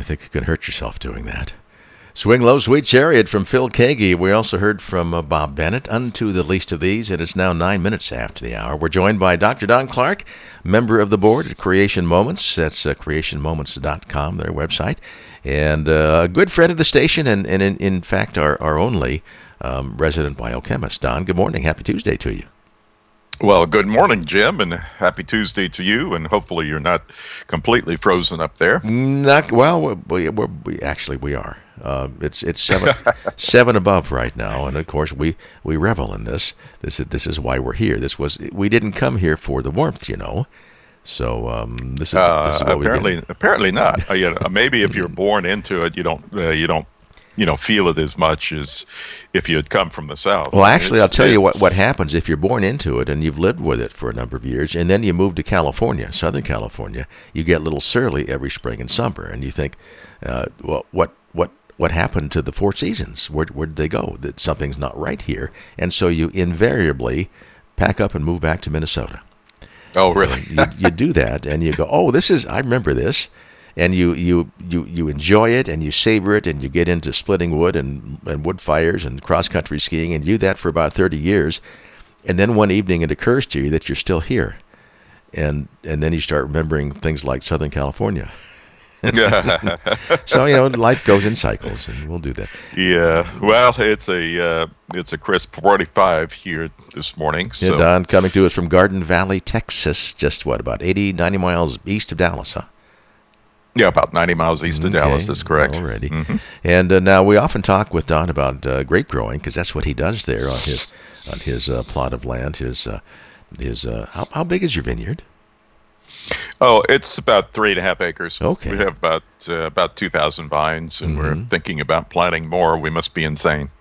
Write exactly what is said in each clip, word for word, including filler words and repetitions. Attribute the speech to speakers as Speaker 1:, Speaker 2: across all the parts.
Speaker 1: think you could hurt yourself doing that. Swing Low, Sweet Chariot from Phil Kagi. We also heard from uh, Bob Bennett, Unto the Least of These, and it's now nine minutes after the hour. We're joined by Doctor Don Clark, member of the board at Creation Moments. That's uh, creation moments dot com, their website, and uh, a good friend of the station, and, and in, in fact, our, our only um, resident biochemist. Don, good morning. Happy Tuesday to you.
Speaker 2: Well, good morning, Jim, and happy Tuesday to you, and hopefully you're not completely frozen up there.
Speaker 1: Not well. We, we, we actually we are. Uh, it's it's seven seven above right now, and of course we, we revel in this. This is this is why we're here. This was we didn't come here for the warmth, you know. So um, this is
Speaker 2: uh,
Speaker 1: this is what
Speaker 2: apparently
Speaker 1: we did.
Speaker 2: apparently not. uh, you know, maybe if you're born into it, you don't uh, you don't you know feel it as much as if you had come from the south.
Speaker 1: Well, actually,
Speaker 2: it's,
Speaker 1: I'll tell you what
Speaker 2: it's-
Speaker 1: what happens if you're born into it and you've lived with it for a number of years, and then you move to California, Southern California. You get a little surly every spring and summer, and you think, uh, well, what what what happened to the four seasons? Where where did they go? That something's not right here, and so you invariably pack up and move back to Minnesota.
Speaker 2: Oh, really?
Speaker 1: you, you do that, and you go, oh, this is, I remember this, and you, you, you, you enjoy it, and you savor it, and you get into splitting wood and, and wood fires and cross-country skiing, and you do that for about thirty years, and then one evening it occurs to you that you're still here, and and then you start remembering things like Southern California. So, you know, life goes in cycles, and we'll do that.
Speaker 2: Yeah, well, it's a uh, it's a crisp forty-five here this morning. So.
Speaker 1: Yeah, Don, coming to us from Garden Valley, Texas, just what, about eighty, ninety miles east of Dallas, huh?
Speaker 2: Yeah, about ninety miles east of
Speaker 1: Okay,
Speaker 2: Dallas. That's correct.
Speaker 1: Already.
Speaker 2: Mm-hmm.
Speaker 1: And uh, now we often talk with Don about uh, grape growing, because that's what he does there on his on his uh, plot of land. His uh, his uh, how, how big is your vineyard?
Speaker 2: Oh, it's about three and a half acres.
Speaker 1: Okay.
Speaker 2: We have about uh, about two thousand vines, and
Speaker 1: Mhm.
Speaker 2: we're thinking about planting more. We must be insane.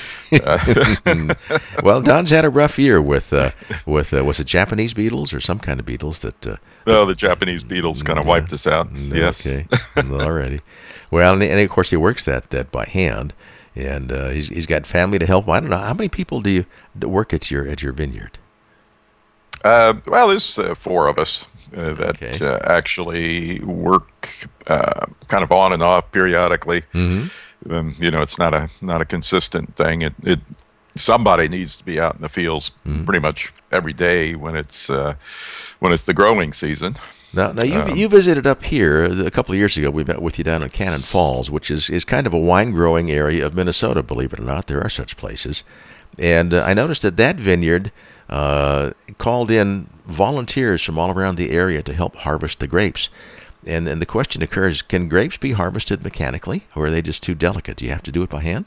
Speaker 2: uh,
Speaker 1: Well, Don's had a rough year with uh, with uh, was it Japanese beetles or some kind of beetles that. Uh,
Speaker 2: well, the Japanese beetles kind of
Speaker 1: Yeah.
Speaker 2: wiped us out. Yes.
Speaker 1: Okay. Already. Well, and, and of course he works that, that by hand, and uh, he's he's got family to help. I don't know how many people do you d- work at your at your vineyard.
Speaker 2: Uh, well, there's uh, four of us uh, that
Speaker 1: Okay.
Speaker 2: uh, actually work uh, kind of on and off periodically.
Speaker 1: Mm-hmm.
Speaker 2: Um, you know, it's not a not a consistent thing. It, it somebody needs to be out in the fields
Speaker 1: Mhm.
Speaker 2: pretty much every day when it's uh, when it's the growing season.
Speaker 1: Now, now you
Speaker 2: Um,
Speaker 1: you visited up here a couple of years ago. We met with you down in Cannon Falls, which is, is kind of a wine growing area of Minnesota. Believe it or not, there are such places. And uh, I noticed that that vineyard uh, called in volunteers from all around the area to help harvest the grapes. And and the question occurs: can grapes be harvested mechanically, or are they just too delicate? Do you have to do it by hand?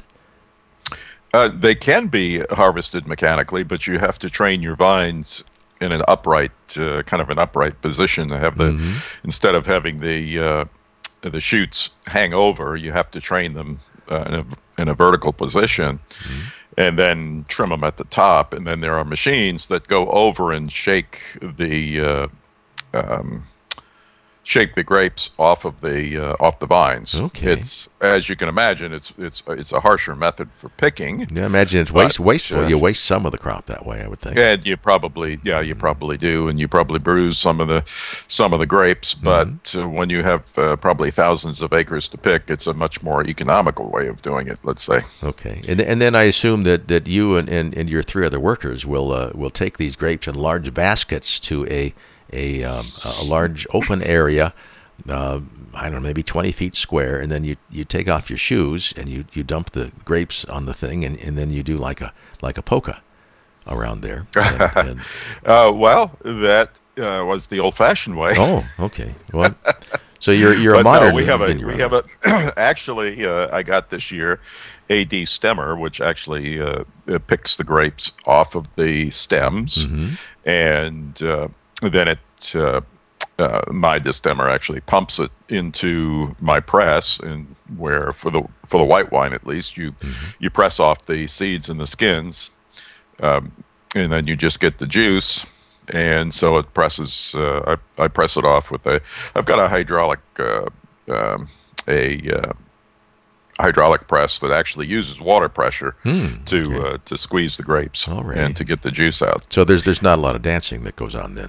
Speaker 2: Uh, they can be harvested mechanically, but you have to train your vines in an upright, uh, kind of an upright position to have the,
Speaker 1: Mhm.
Speaker 2: instead of having the uh, the shoots hang over, you have to train them uh, in, a, in a vertical position, and then trim them at the top. And then there are machines that go over and shake the uh, um, shake the grapes off of the uh, off the vines.
Speaker 1: Okay.
Speaker 2: It's, as you can imagine, it's it's it's a harsher method for picking.
Speaker 1: Yeah, I imagine it's
Speaker 2: But,
Speaker 1: waste, wasteful.
Speaker 2: uh,
Speaker 1: You waste some of the crop that way, I would think.
Speaker 2: And you probably, yeah, you probably do, and you probably bruise some of the some of the grapes. But uh, when you have uh, probably thousands of acres to pick, it's a much more economical way of doing it. Let's say.
Speaker 1: Okay, and and then I assume that, that you and, and, and your three other workers will uh, will take these grapes in large baskets to a a um, a large open area. Uh, I don't know, maybe twenty feet square, and then you, you take off your shoes and you, you dump the grapes on the thing, and, and then you do like a like a polka around there. And, and,
Speaker 2: Uh, well, that uh, was the old-fashioned way.
Speaker 1: oh, okay. Well, so you're you're a
Speaker 2: But no,
Speaker 1: modern.
Speaker 2: we have a
Speaker 1: vineyard
Speaker 2: we have a actually uh, I got this year a de-stemmer, which actually uh, it picks the grapes off of the stems,
Speaker 1: Mhm.
Speaker 2: and uh, then it uh, uh, my de-stemmer actually pumps it into my press, and where for the for the white wine at least you you press off the seeds and the skins, um, and then you just get the juice. And so it presses. Uh, I, I press it off with a. I've got a hydraulic, uh, um, a uh, hydraulic press that actually uses water pressure
Speaker 1: Hmm,
Speaker 2: to
Speaker 1: okay.
Speaker 2: uh, to squeeze the grapes
Speaker 1: Alrighty.
Speaker 2: and to get the juice out.
Speaker 1: So there's there's not a lot of dancing that goes on then, and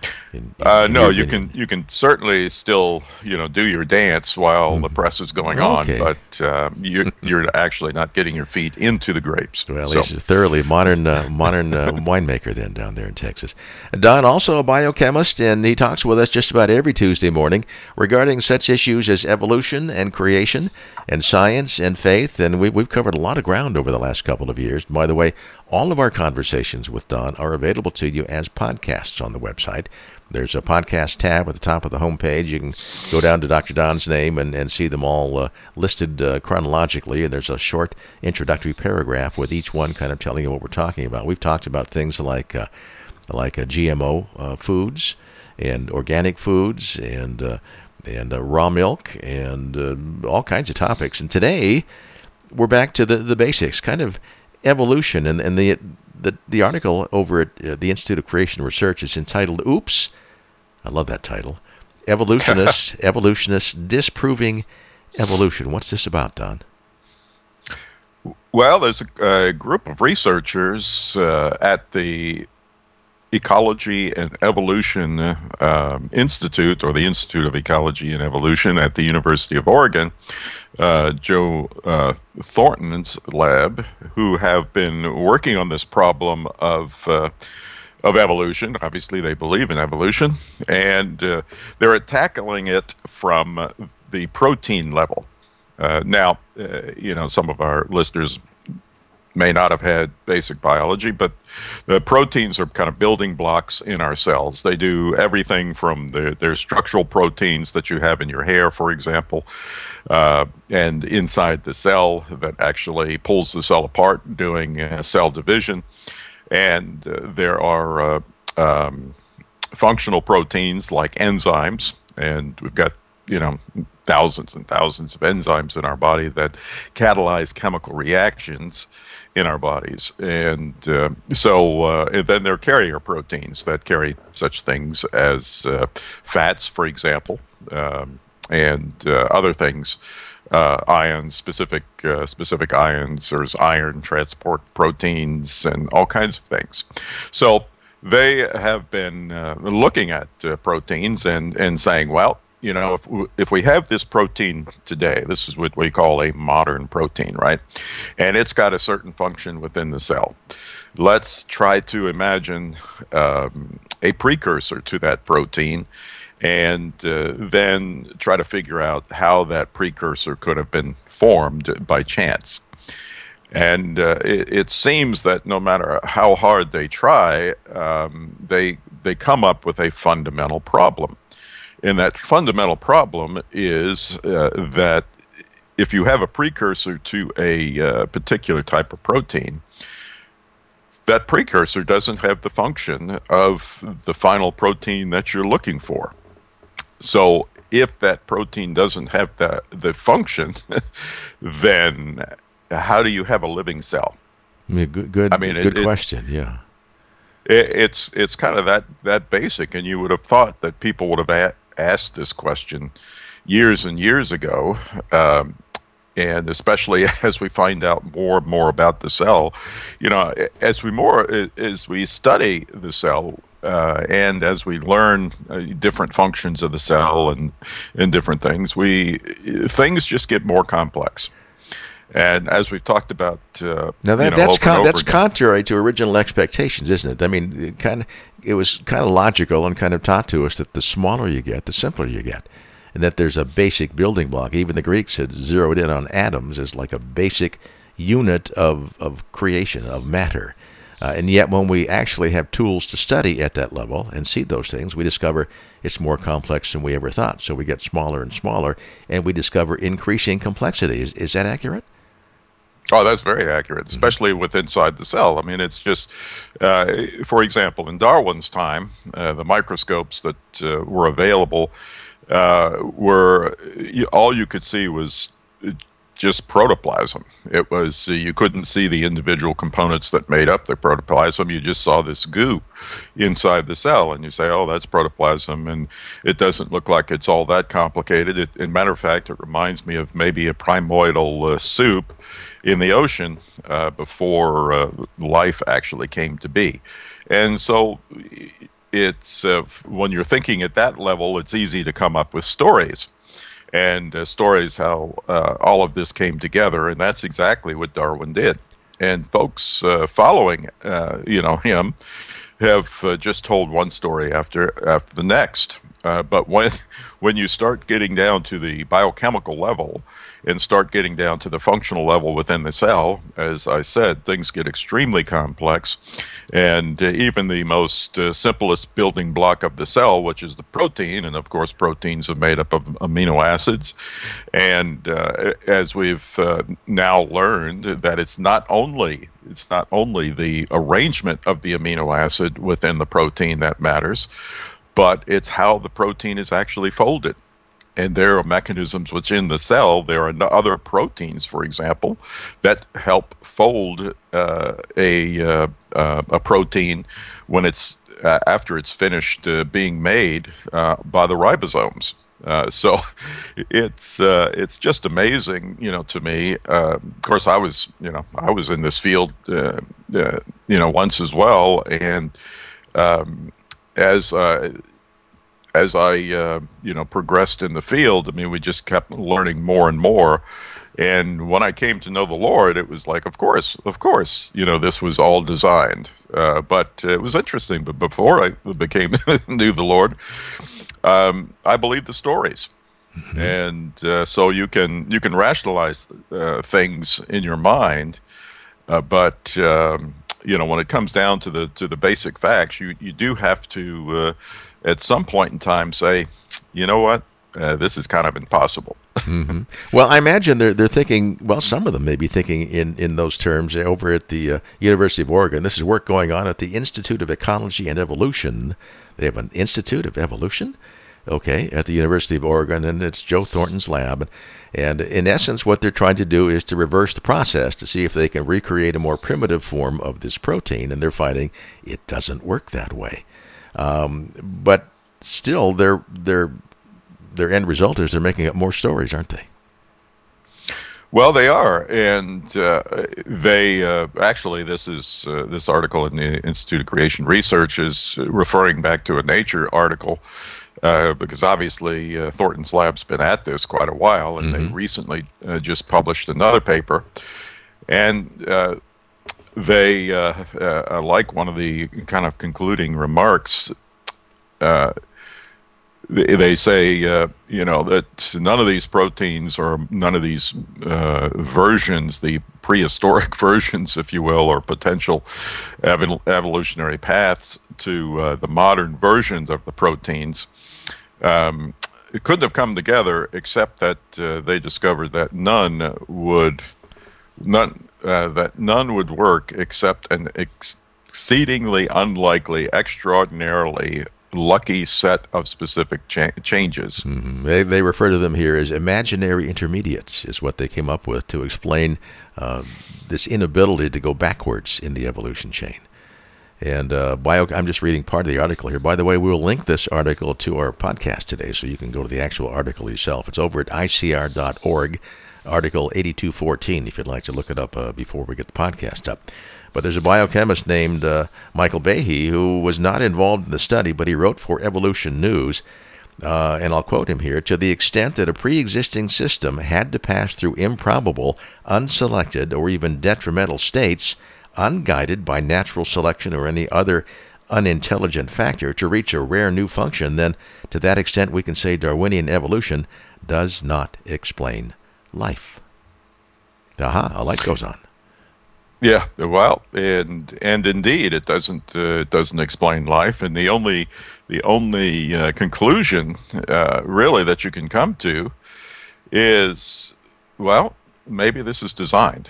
Speaker 1: In, in,
Speaker 2: Uh,
Speaker 1: in
Speaker 2: no,
Speaker 1: your
Speaker 2: you
Speaker 1: opinion?
Speaker 2: can you can certainly still you know do your dance while the press is going on,
Speaker 1: Okay.
Speaker 2: but uh, you're you're actually not getting your feet into the grapes.
Speaker 1: Well,
Speaker 2: So,
Speaker 1: he's a thoroughly modern uh, modern uh, winemaker then down there in Texas. Don, also a biochemist, and he talks with us just about every Tuesday morning regarding such issues as evolution and creation and science and faith. And we, we've covered a lot of ground over the last couple of years. By the way, all of our conversations with Don are available to you as podcasts on the website. There's a podcast tab at the top of the homepage. You can go down to Doctor Don's name and, and see them all uh, listed uh, chronologically. And there's a short introductory paragraph with each one kind of telling you what we're talking about. We've talked about things like uh, like uh, G M O uh, foods and organic foods and uh, and uh, raw milk and uh, all kinds of topics. And today we're back to the, the basics, kind of evolution. And, and the the the article over at uh, the Institute of Creation Research is entitled "Oops." I love that title. Evolutionists, evolutionists disproving evolution. What's this about, Don?
Speaker 2: well, there's a, a group of researchers uh, at the Ecology and Evolution um, Institute, or the Institute of Ecology and Evolution at the University of Oregon, uh, Joe uh, Thornton's lab, who have been working on this problem of uh, of evolution. Obviously, they believe in evolution, and uh, they're tackling it from the protein level. Uh, now, uh, you know, some of our listeners may not have had basic biology, but the proteins are kind of building blocks in our cells. They do everything from the, their structural proteins that you have in your hair, for example, uh, and inside the cell that actually pulls the cell apart, doing uh, cell division. And uh, there are uh, um, functional proteins like enzymes, and we've got, you know, thousands and thousands of enzymes in our body that catalyze chemical reactions in our bodies. And uh, so uh, and then there are carrier proteins that carry such things as uh, fats, for example, um, and uh, other things. Uh, ions, specific uh, specific ions. There's iron transport proteins and all kinds of things. So they have been uh, looking at uh, proteins and, and saying, well, you know, if we, if we have this protein today, this is what we call a modern protein, right? And it's got a certain function within the cell. Let's try to imagine um, a precursor to that protein, and uh, then try to figure out how that precursor could have been formed by chance. And uh, it, it seems that no matter how hard they try, um, they they come up with a fundamental problem. And that fundamental problem is uh, that if you have a precursor to a uh, particular type of protein, that precursor doesn't have the function of the final protein that you're looking for. So if that protein doesn't have the, the function, then how do you have a living cell?
Speaker 1: I mean, good, good,
Speaker 2: I mean,
Speaker 1: good
Speaker 2: it,
Speaker 1: question. Yeah,
Speaker 2: it, it's it's kind of that that basic, and you would have thought that people would have a- asked this question years and years ago, um, and especially as we find out more and more about the cell, you know, as we more as we study the cell. Uh, and as we learn uh, different functions of the cell and and different things, we things just get more complex. And as we've talked about, uh,
Speaker 1: now that
Speaker 2: you know,
Speaker 1: that's
Speaker 2: over
Speaker 1: con-
Speaker 2: and over
Speaker 1: that's
Speaker 2: again,
Speaker 1: contrary to original expectations, isn't it? I mean, it kind of it was kind of logical and kind of taught to us that the smaller you get, the simpler you get, and that there's a basic building block. Even the Greeks had zeroed in on atoms as like a basic unit of of creation of matter. Uh, and yet when we actually have tools to study at that level and see those things, we discover it's more complex than we ever thought. So we get smaller and smaller, and we discover increasing complexity. Is, is that accurate?
Speaker 2: Oh, that's very accurate, especially with inside the cell. I mean, it's just, uh, for example, in Darwin's time, uh, the microscopes that uh, were available uh, were, you, all you could see was just protoplasm. It was, uh, you couldn't see the individual components that made up the protoplasm. You just saw this goo inside the cell, and you say, oh, that's protoplasm, and it doesn't look like it's all that complicated. It, as a matter of fact, it reminds me of maybe a primordial uh, soup in the ocean uh, before uh, life actually came to be. And so it's uh, when you're thinking at that level, it's easy to come up with stories. And uh, stories how uh, all of this came together, and that's exactly what Darwin did. And folks uh, following, uh, you know, him, have uh, just told one story after after the next. Uh, but when when you start getting down to the biochemical level and start getting down to the functional level within the cell, as I said, things get extremely complex. And uh, even the most uh, simplest building block of the cell, which is the protein, and of course proteins are made up of amino acids. And uh, as we've uh, now learned, that it's not only it's not only the arrangement of the amino acid within the protein that matters, but it's how the protein is actually folded. And there are mechanisms within the cell. There are other proteins, for example, that help fold uh, a uh, uh, a protein when it's uh, after it's finished uh, being made uh, by the ribosomes. Uh, so it's uh, it's just amazing, you know, to me. Uh, of course, I was, you know, I was in this field, uh, uh, you know, once as well, and um, as uh, as I, uh, you know, progressed in the field, I mean, we just kept learning more and more. And when I came to know the Lord, it was like, of course, of course, you know, this was all designed. Uh, but it was interesting. But before I became knew the Lord, um, I believed the stories. Mm-hmm. And uh, so you can you can rationalize uh, things in your mind, uh, but um, you know, when it comes down to the to the basic facts, you you do have to. Uh, at some point in time say, you know what, uh, this is kind of impossible.
Speaker 1: Mm-hmm. Well, I imagine they're they're thinking, well, some of them may be thinking in, in those terms over at the uh, University of Oregon. This is work going on at the Institute of Ecology and Evolution. They have an Institute of Evolution, okay, at the University of Oregon, and it's Joe Thornton's lab. And in essence, what they're trying to do is to reverse the process to see if they can recreate a more primitive form of this protein, and they're finding it doesn't work that way. Um, but still, their their their end result is they're making up more stories, aren't they?
Speaker 2: Well, they are, and uh, they uh, actually this is uh, this article in the Institute of Creation Research is referring back to a Nature article uh, because obviously uh, Thornton's lab's been at this quite a while, and mm-hmm. they recently uh, just published another paper, and. Uh, They, uh, uh, like one of the kind of concluding remarks, uh, they, they say, uh, you know, that none of these proteins or none of these uh, versions, the prehistoric versions, if you will, or potential ev- evolutionary paths to uh, the modern versions of the proteins, um, it couldn't have come together except that uh, they discovered that none would, none. Uh, that none would work except an ex- exceedingly unlikely, extraordinarily lucky set of specific cha- changes.
Speaker 1: Mm-hmm. They, they refer to them here as imaginary intermediates, is what they came up with to explain uh, this inability to go backwards in the evolution chain. And uh, bio, I'm just reading part of the article here. By the way, we'll link this article to our podcast today, so you can go to the actual article yourself. It's over at I C R dot org. Article eighty-two fourteen, if you'd like to look it up uh, before we get the podcast up. But there's a biochemist named uh, Michael Behe who was not involved in the study, but he wrote for Evolution News, uh, and I'll quote him here, to the extent that a pre-existing system had to pass through improbable, unselected, or even detrimental states, unguided by natural selection or any other unintelligent factor to reach a rare new function, then to that extent we can say Darwinian evolution does not explain life. Aha, a light goes on.
Speaker 2: Yeah, well, and and indeed, it doesn't uh, it doesn't explain life, and the only the only uh, conclusion uh, really that you can come to is, well, maybe this is designed.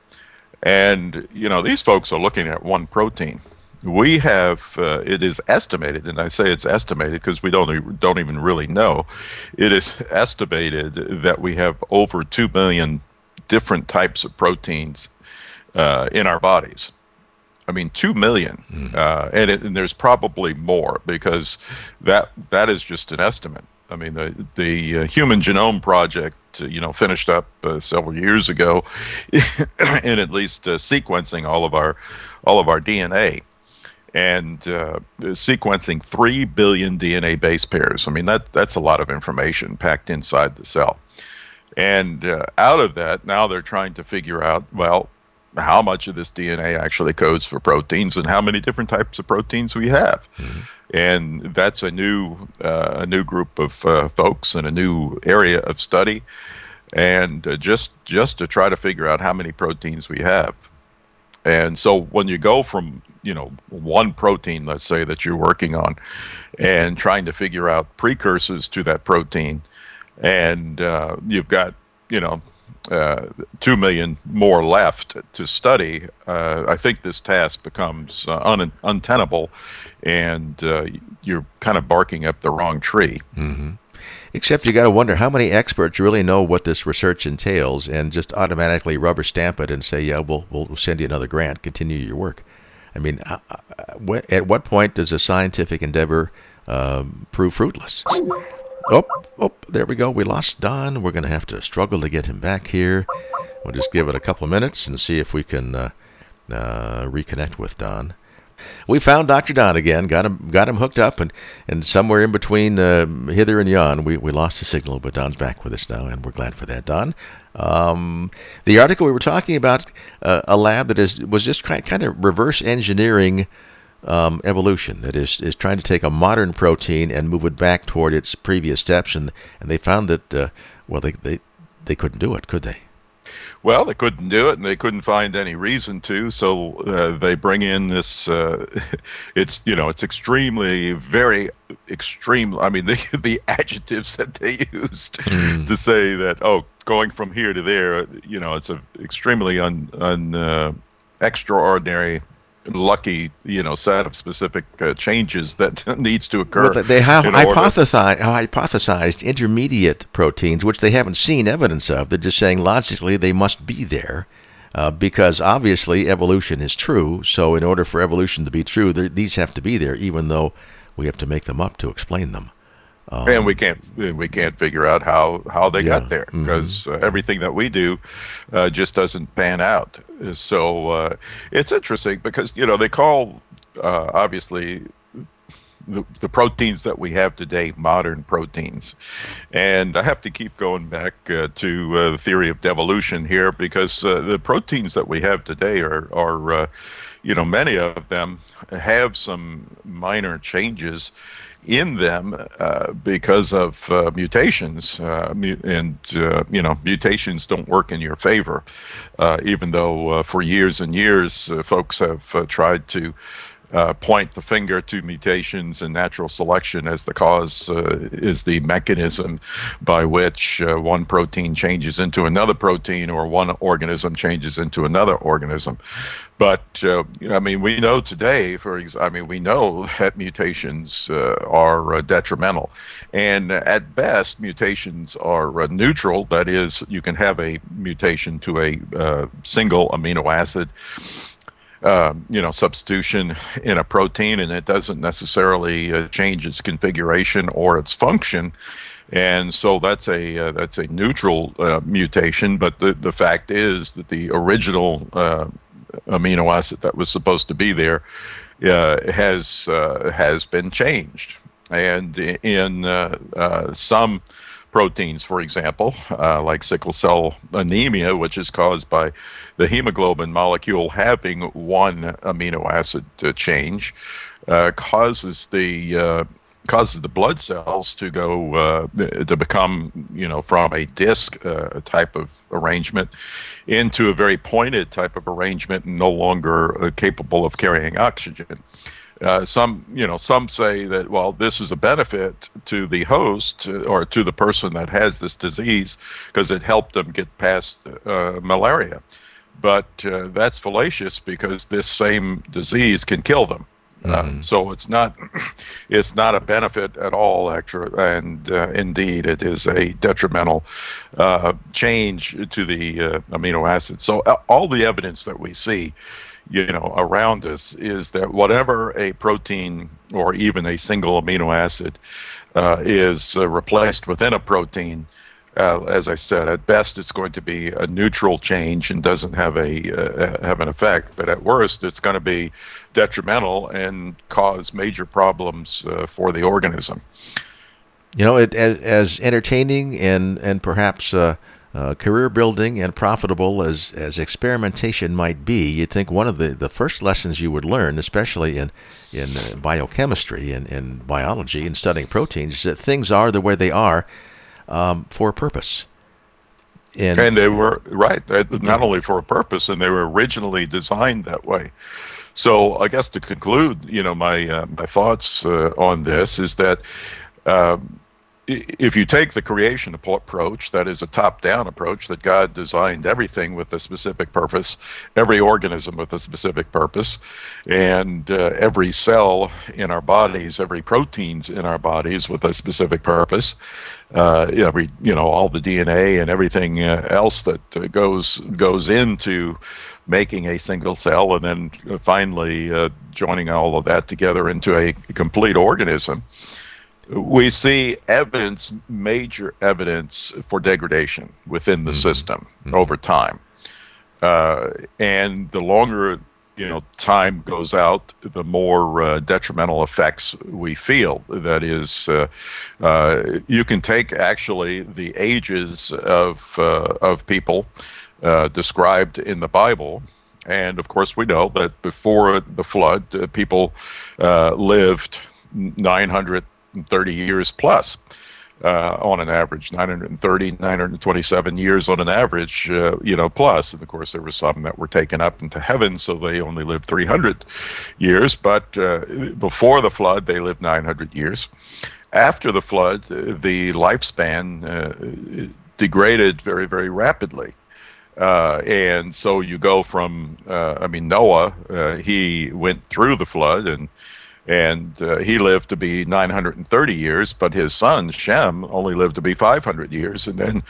Speaker 2: And you know, these folks are looking at one protein. We have, uh, it is estimated, and I say it's estimated because we don't don't even really know. It is estimated that we have over two million different types of proteins uh, in our bodies. I mean, two million, mm. uh, and, it, and there's probably more because that that is just an estimate. I mean, the the uh, Human Genome Project, uh, you know, finished up uh, several years ago, in at least uh, sequencing all of our all of our D N A. and uh, sequencing three billion D N A base pairs. I mean, that that's a lot of information packed inside the cell. And uh, out of that, now they're trying to figure out, well, how much of this D N A actually codes for proteins and how many different types of proteins we have. Mm-hmm. And that's a new uh, a new group of uh, folks and a new area of study. And uh, just just to try to figure out how many proteins we have. And so when you go from, you know, one protein, let's say, that you're working on and trying to figure out precursors to that protein, and uh, you've got, you know, uh, two million more left to study, uh, I think this task becomes uh, un- untenable, and uh, you're kind of barking up the wrong tree.
Speaker 1: Mm-hmm. Except you got to wonder how many experts really know what this research entails and just automatically rubber stamp it and say, yeah, we'll we'll send you another grant, continue your work. I mean, uh, uh, at what point does a scientific endeavor um, prove fruitless? Oh, oh, there we go. We lost Don. We're going to have to struggle to get him back here. We'll just give it a couple of minutes and see if we can uh, uh, reconnect with Don. We found Doctor Don again, got him got him hooked up, and, and somewhere in between uh, hither and yon, we, we lost the signal, but Don's back with us now, and we're glad for that, Don. Um, the article we were talking about, uh, a lab that is was just kind kind of reverse engineering um, evolution, that is is trying to take a modern protein and move it back toward its previous steps, and, and they found that, uh, well, they, they, they couldn't do it, could they?
Speaker 2: Well, they couldn't do it, and they couldn't find any reason to. So uh, they bring in this. Uh, it's you know, it's extremely, very extreme. I mean, the the adjectives that they used mm. to say that, oh, going from here to there, you know, it's a extremely un, un uh, extraordinary, lucky, you know, set of specific uh, changes that needs to occur.
Speaker 1: Well, they have hypothesized, hypothesized intermediate proteins, which they haven't seen evidence of. They're just saying logically they must be there, uh, because obviously evolution is true. So in order for evolution to be true, these have to be there, even though we have to make them up to explain them.
Speaker 2: Um, and we can't we can't figure out how, how they yeah, got there, because mm-hmm. uh, everything that we do uh, just doesn't pan out. So uh, it's interesting because, you know, they call uh, obviously the, the proteins that we have today modern proteins, and I have to keep going back uh, to uh, the theory of devolution here, because uh, the proteins that we have today are are uh, you know, many of them have some minor changes in them uh, because of uh, mutations, uh, mu- and uh, you know, mutations don't work in your favor, uh, even though uh, for years and years uh, folks have uh, tried to uh, point the finger to mutations and natural selection as the cause, uh, is the mechanism by which uh, one protein changes into another protein, or one organism changes into another organism. But uh, I mean, we know today, for ex- I mean, we know that mutations uh, are uh, detrimental, and at best, mutations are uh, neutral. That is, you can have a mutation to a uh, single amino acid, uh, you know, substitution in a protein, and it doesn't necessarily uh, change its configuration or its function. And so that's a uh, that's a neutral uh, mutation. But the the fact is that the original uh, amino acid that was supposed to be there uh, has uh, has been changed, and in uh, uh, some proteins, for example, uh, like sickle cell anemia, which is caused by the hemoglobin molecule having one amino acid uh, change, uh, causes the uh, causes the blood cells to go uh, to become, you know, from a disc uh, type of arrangement into a very pointed type of arrangement, and no longer uh, capable of carrying oxygen. Uh, some, you know, some say that, well, this is a benefit to the host uh, or to the person that has this disease because it helped them get past uh, malaria. But uh, that's fallacious, because this same disease can kill them. Mm-hmm. Uh, so it's not, it's not a benefit at all, actually, and uh, indeed it is a detrimental uh, change to the uh, amino acid. So uh, all the evidence that we see, you know, around us is that whatever a protein or even a single amino acid uh, is uh, replaced within a protein, uh, as I said, at best it's going to be a neutral change and doesn't have a uh, have an effect. But at worst, it's going to be detrimental and cause major problems uh, for the organism.
Speaker 1: You know, it, as, as entertaining and and perhaps uh, uh, career building and profitable as, as experimentation might be, you'd think one of the, the first lessons you would learn, especially in in uh, biochemistry and, and biology and studying proteins, is that things are the way they are um, for a purpose.
Speaker 2: And, and they were right, not only for a purpose, and they were originally designed that way. So I guess to conclude, you know, my uh, my thoughts uh, on this is that. Um, if you take the creation approach, that is a top-down approach, that God designed everything with a specific purpose, every organism with a specific purpose, and uh, every cell in our bodies, every proteins in our bodies with a specific purpose, uh, every you know all the D N A and everything uh, else that uh, goes goes into making a single cell, and then finally uh, joining all of that together into a complete organism. We see evidence, major evidence for degradation within the mm-hmm. system mm-hmm. over time. Uh, and the longer, you know, time goes out, the more uh, detrimental effects we feel. That is, uh, uh, you can take actually the ages of, uh, of people uh, described in the Bible. And of course, we know that before the flood, uh, people uh, lived nine hundred thirty years plus uh, on an average, nine hundred thirty, nine hundred twenty-seven years on an average, uh, you know, plus. And of course, there were some that were taken up into heaven, so they only lived three hundred years. But uh, before the flood, they lived nine hundred years. After the flood, uh, the lifespan uh, degraded very, very rapidly. Uh, and so you go from, uh, I mean, Noah, uh, he went through the flood, and And uh, he lived to be nine hundred thirty years, but his son Shem only lived to be five hundred years. And then,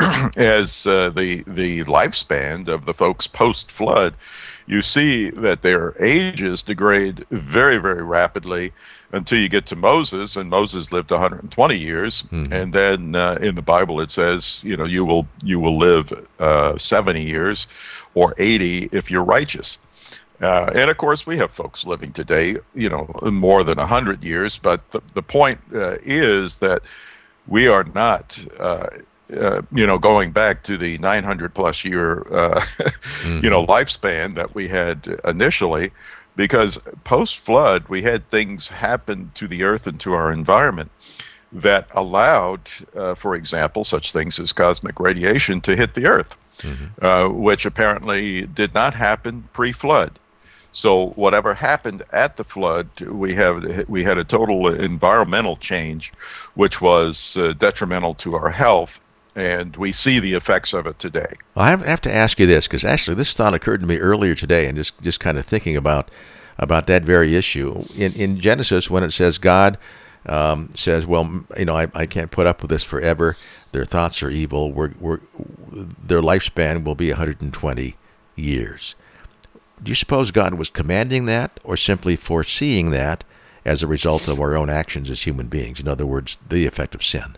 Speaker 2: as uh, the the lifespan of the folks post flood, you see that their ages degrade very, very rapidly until you get to Moses, and Moses lived one hundred twenty years. Mm-hmm. And then uh, in the Bible it says, you know, you will you will live uh, seventy years or eighty if you're righteous. Uh, and of course, we have folks living today, you know, more than one hundred years. But the, the point uh, is that we are not, uh, uh, you know, going back to the nine hundred plus year, uh, mm-hmm. you know, lifespan that we had initially, because post-flood, we had things happen to the earth and to our environment that allowed, uh, for example, such things as cosmic radiation to hit the earth, mm-hmm. uh, which apparently did not happen pre-flood. So whatever happened at the flood, we have we had a total environmental change, which was uh, detrimental to our health, and we see the effects of it today.
Speaker 1: Well, I have to ask you this, because actually this thought occurred to me earlier today, and just, just kind of thinking about about that very issue. In in Genesis, when it says God um, says, well, you know, I, I can't put up with this forever. Their thoughts are evil. We're, we're, their lifespan will be one hundred twenty years. Do you suppose God was commanding that, or simply foreseeing that as a result of our own actions as human beings? In other words, the effect of sin.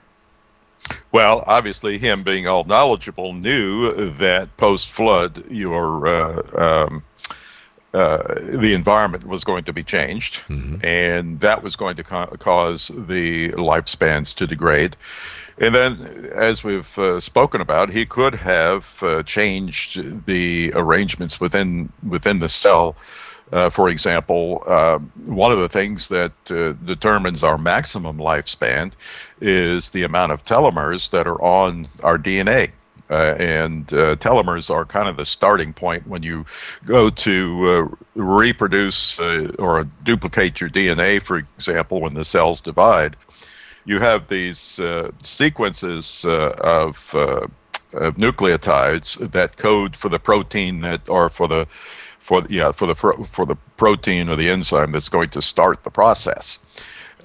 Speaker 2: Well, obviously, him being all knowledgeable knew that post-flood, your uh, um, uh, the environment was going to be changed, mm-hmm. and that was going to ca- cause the lifespans to degrade. And then, as we've uh, spoken about, he could have uh, changed the arrangements within within the cell. Uh, for example, uh, one of the things that uh, determines our maximum lifespan is the amount of telomeres that are on our D N A. Uh, and uh, telomeres are kind of the starting point when you go to uh, reproduce uh, or duplicate your D N A, for example, when the cells divide. You have these uh, sequences uh, of, uh, of nucleotides that code for the protein that, or for the, for yeah, for the for the protein or the enzyme that's going to start the process.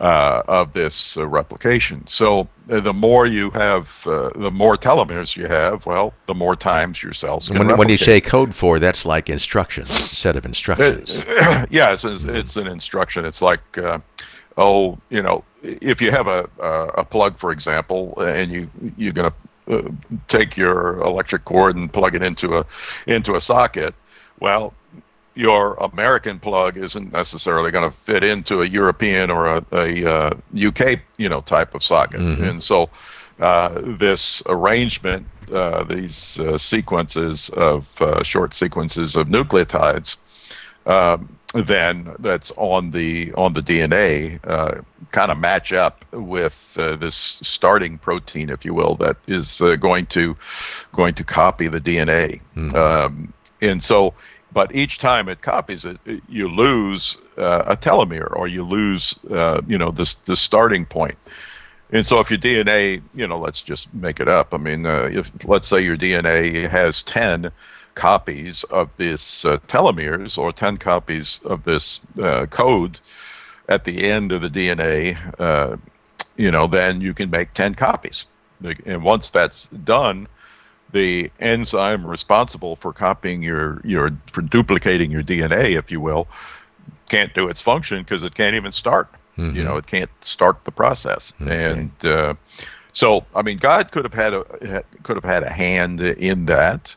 Speaker 2: uh, of this uh, replication. So uh, the more you have, uh, the more telomeres you have, well, the more times your cells can
Speaker 1: when,
Speaker 2: replicate.
Speaker 1: When you say code for, that's like instructions, it's a set of instructions.
Speaker 2: It, yeah, it's, it's an instruction. It's like, uh, oh, you know, if you have a, a, a plug, for example, and you, you're going to uh, take your electric cord and plug it into a, into a socket, well, your American plug isn't necessarily going to fit into a European or a, a uh, U K, you know, type of socket. Mm-hmm. And so uh, this arrangement, uh, these uh, sequences of uh, short sequences of nucleotides, um, then that's on the on the D N A uh, kind of match up with uh, this starting protein, if you will, that is uh, going to going to copy the D N A. Mm-hmm. Um, and so. But each time it copies it, you lose uh, a telomere, or you lose, uh, you know, this the starting point. And so if your D N A, you know, let's just make it up. I mean, uh, if let's say your D N A has ten copies of this uh, telomeres, or ten copies of this uh, code at the end of the D N A, uh, you know, then you can make ten copies. And once that's done, the enzyme responsible for copying your, your, for duplicating your D N A, if you will, can't do its function because it can't even start. Mm-hmm. You know, it can't start the process. Okay. And uh, so, I mean, God could have had a could have had a hand in that,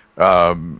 Speaker 2: um,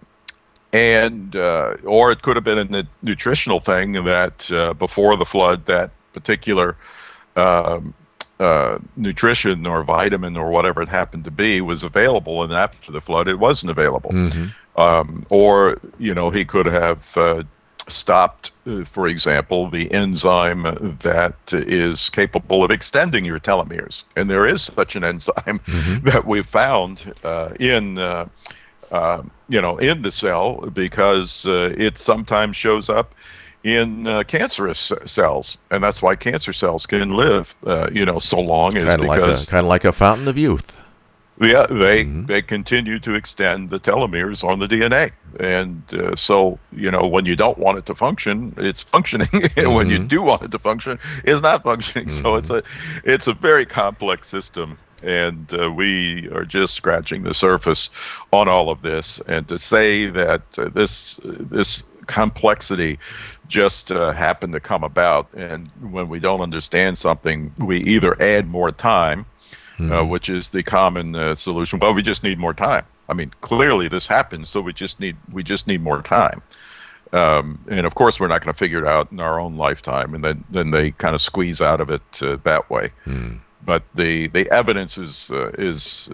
Speaker 2: and uh, or it could have been a nutritional thing that uh, before the flood, that particular Um, Uh, nutrition or vitamin or whatever it happened to be was available, and after the flood it wasn't available. Mm-hmm. Um, or, you know, he could have uh, stopped, uh, for example, the enzyme that is capable of extending your telomeres. And there is such an enzyme mm-hmm. that we've found uh, in, uh, uh, you know, in the cell, because uh, it sometimes shows up in uh, cancerous cells, and that's why cancer cells can live, uh, you know, so long. Is
Speaker 1: kind of like a kind of like a fountain of youth.
Speaker 2: Yeah, they mm-hmm. they continue to extend the telomeres on the D N A, and uh, so you know when you don't want it to function, it's functioning, and mm-hmm. when you do want it to function, it's not functioning. Mm-hmm. So it's a it's a very complex system, and uh, we are just scratching the surface on all of this. And to say that uh, this this complexity just uh, happened to come about, and when we don't understand something, we either add more time, mm-hmm. uh, which is the common uh, solution. Well, we just need more time. I mean, clearly this happens, so we just need we just need more time. Um, and of course, we're not going to figure it out in our own lifetime, and then then they kind of squeeze out of it uh, that way. Mm. But the the evidence is uh, is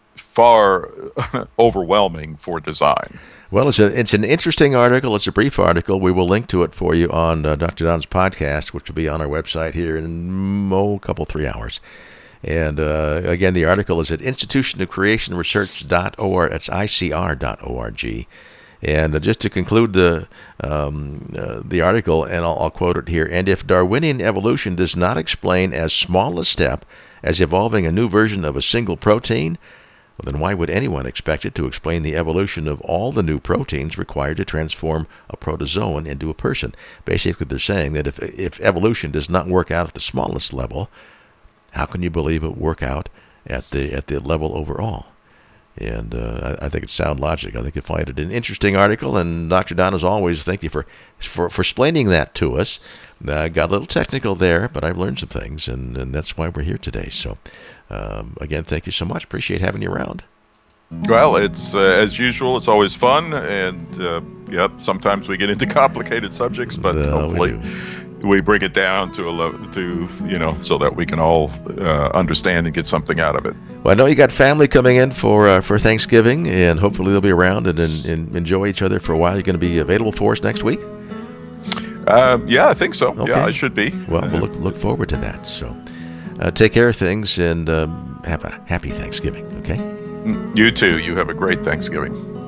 Speaker 2: far overwhelming for design.
Speaker 1: Well, it's, a, it's an interesting article. It's a brief article. We will link to it for you on uh, Doctor Don's podcast, which will be on our website here in oh, a couple, three hours. And uh, again, the article is at institution of creation research dot org. It's I C R dot org. And uh, just to conclude the um, uh, the article, and I'll, I'll quote it here, and if Darwinian evolution does not explain as small a step as evolving a new version of a single protein, well, then why would anyone expect it to explain the evolution of all the new proteins required to transform a protozoan into a person? Basically, they're saying that if if evolution does not work out at the smallest level, how can you believe it will work out at the at the level overall? And uh, I, I think it's sound logic. I think you'll find it an interesting article. And Doctor Don, as always, thank you for for, for explaining that to us. I uh, got a little technical there, but I've learned some things, and, and that's why we're here today. So, um, again, thank you so much. Appreciate having you around.
Speaker 2: Well, it's uh, as usual. It's always fun, and uh, yeah, sometimes we get into complicated subjects, but uh, hopefully we, we bring it down to a level to you know so that we can all uh, understand and get something out of it.
Speaker 1: Well, I know you got family coming in for uh, for Thanksgiving, and hopefully they'll be around and, and, and enjoy each other for a while. You're going to be available for us next week?
Speaker 2: Uh, yeah, I think so.
Speaker 1: Okay.
Speaker 2: Yeah, I should be.
Speaker 1: Well, we'll look look forward to that. So, uh, take care of things, and um, have a happy Thanksgiving. Okay.
Speaker 2: You too. You have a great Thanksgiving.